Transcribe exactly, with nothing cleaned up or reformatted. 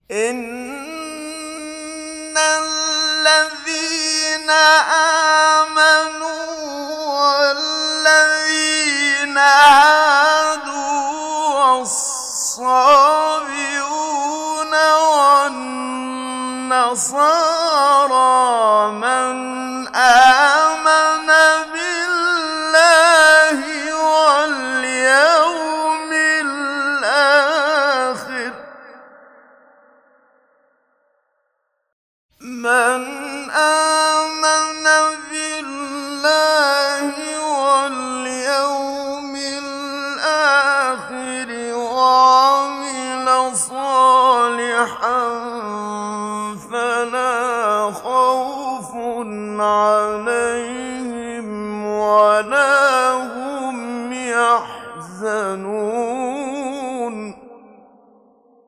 إِنَّ الَّذِينَ آمَنُوا وَالَّذِينَ هَادُوا وَالصَّابِئُونَ وَالنَّصَارَىٰ مَنْ آمَنَ بِاللَّهِ وَالْيَوْمِ الْآخِرِ من آمن بالله واليوم الآخر وعمل صالحا